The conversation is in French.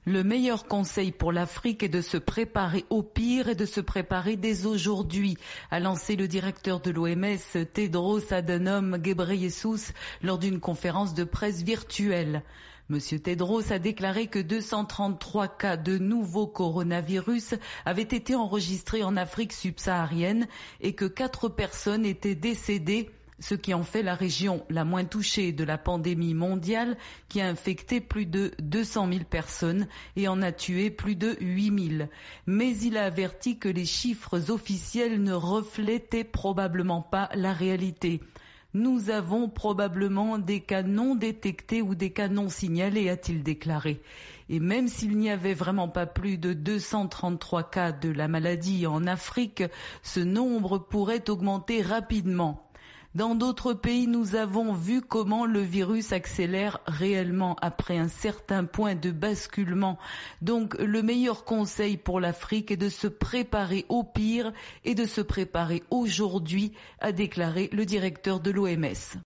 Le meilleur conseil pour l'Afrique est de se préparer au pire et de se préparer dès aujourd'hui, a lancé le directeur de l'OMS, Tedros Adhanom Ghebreyesus, lors d'une conférence de presse virtuelle. Monsieur Tedros a déclaré que 233 cas de nouveau coronavirus avaient été enregistrés en Afrique subsaharienne et que 4 personnes étaient décédées, ce qui en fait la région la moins touchée de la pandémie mondiale, qui a infecté plus de 200 000 personnes et en a tué plus de 8 000. Mais il a averti que les chiffres officiels ne reflétaient probablement pas la réalité. Nous avons probablement des cas non détectés ou des cas non signalés, a-t-il déclaré. Et même s'il n'y avait vraiment pas plus de 233 cas de la maladie en Afrique, ce nombre pourrait augmenter rapidement. Dans d'autres pays, nous avons vu comment le virus accélère réellement après un certain point de basculement. Donc, le meilleur conseil pour l'Afrique est de se préparer au pire et de se préparer aujourd'hui, a déclaré le directeur de l'OMS.